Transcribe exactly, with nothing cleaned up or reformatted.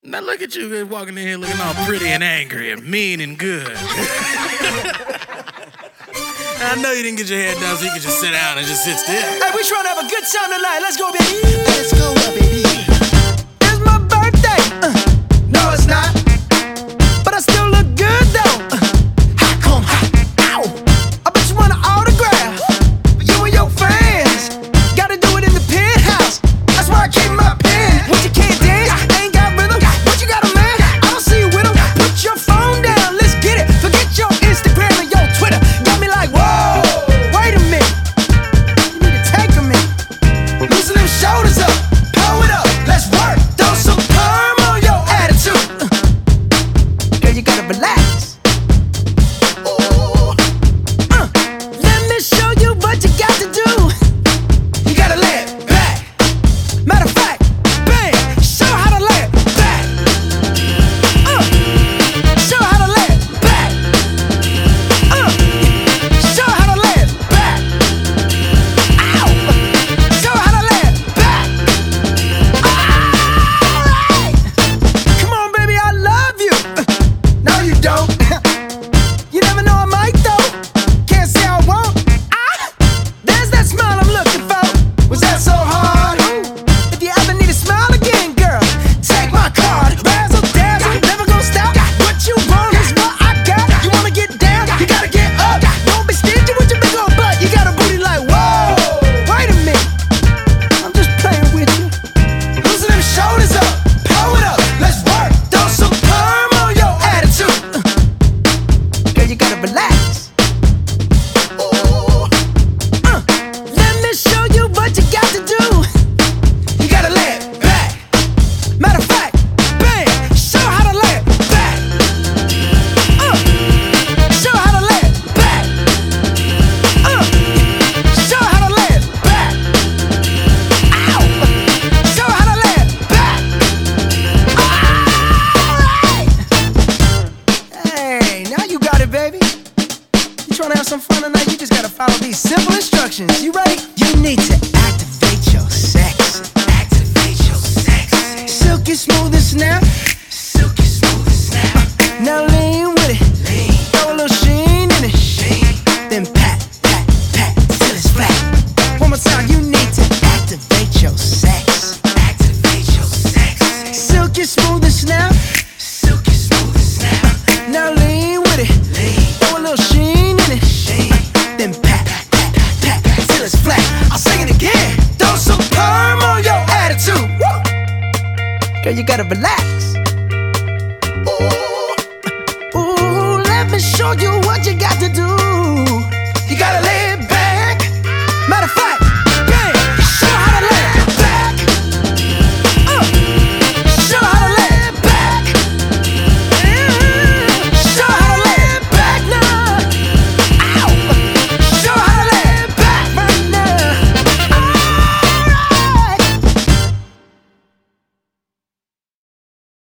Now look at you walking in here looking all pretty and angry and mean and good. I know you didn't get your hair done so you could just sit down and just sit still. Hey, we trying to have a good time tonight. Let's go, baby. Let's go, baby. It's my birthday. Uh, no, it's not. But I still look good, though. Uh, How come? How? Ow! I bet you want an autograph. For you and your friends. Gotta do it in the penthouse. That's why I keep my pen. What you can't dance, ain't got rhythm. What you got a man? I don't see you with him. Put your phone down, let's get it. Forget your Instagram and your Twitter. Got me like, whoa, wait a minute. You need to take a minute. Loosen them shoulders up, pull it up, let's work. Throw some perm on your attitude. Uh, girl, you gotta relax. Ooh. Uh, let me show you what you got to do. You gotta lay it back. Matter of fact, bang, show how to lay it back. Uh, show how to lay it back. Uh, show how to lay it back. Ow! Show how to lay it back. Alright! Come on, baby, I love you. Uh, no, you don't. You never know I might, though. Can't say I won't. Ah! There's that smile I'm looking for. Was that so hard? If you ever need a smile again, girl, take my card. Razzle dazzle, never gonna stop. What you want is what I got. You wanna get down, you gotta get up. Don't be stingy with your big old butt. You got a booty like, whoa, wait a minute. I'm just playing with you. Loosen them shoulders up, pull it up, let's work. Throw some perm on your attitude. Uh, Girl, you gotta relax. Ooh. Uh, let me show you what you got to do. You gotta lay it back. Matter of fact, bang, show how to lay it back. Uh, show how to lay it back. Uh, show how to lay it back. Ow! Show how to lay it back. Alright! Hey, now you got it, baby. You trying to have some fun tonight? You just gotta follow these simple instructions. You ready? You need to activate your sex. Activate your sex. Silky smooth and snap. Silky smooth and snap. Now lean with it. Lean. Throw a little sheen in it. Sheen. Then pat, pat, pat till it's flat. One more time. You need to activate your sex. Activate your sex. Silky smooth and snap. Silky smooth and snap. Now lean with it. Lean. Throw a little sheen in it. Sheen. Then pat, pat, pat, pat till it's flat. I'll sing it again. Throw some perm on your attitude. Woo! Girl, you gotta relax. Ooh, ooh, let me show you what you got to do.